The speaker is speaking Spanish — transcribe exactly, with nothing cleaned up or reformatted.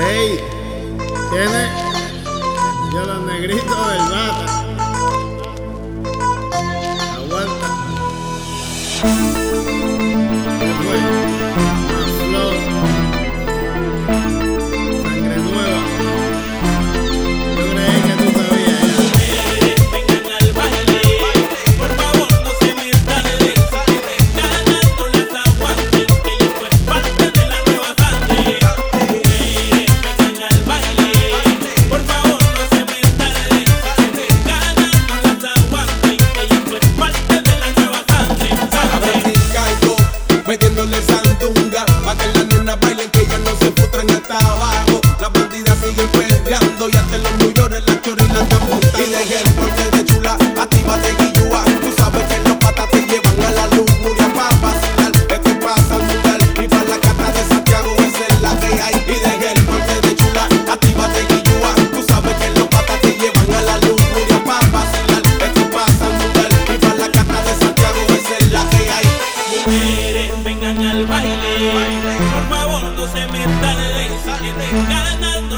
Ey, tiene yo los negritos del bata. Aguanta. Bueno, más flow. Sangre nueva. Yo creí que tú sabías ya. Vengan al baile, por favor no se metan en eso. Que tengan no las aguanten, que esto es parte de la nueva sangre. Vengan al baile, por favor no se metan en eso. Que tengan no las aguanten, que esto es parte de la nueva sangre. Caigo, metiéndole sandunga, pa' que las nenas bailen, que ya no se putran hasta abajo. Las bandidas siguen peleando y hasta los mayores las chorilas te apuntan. Y deje el porte de chula, actívate guillúa. Tú sabes que los patas te llevan a la luz, Nuria pa' vacilar. Esto pasa mundial y pa' la cata de Santiago, esa es la que hay. Y deje el porte de chula, actívate guillúa. Tú sabes que los patas te llevan a la luz, Nuria pa' vacilar. Esto pasa mundial y pa' la cata de Santiago, esa es la que hay. Mujeres, vengan al baile, por favor no se metan en eso. Que tengan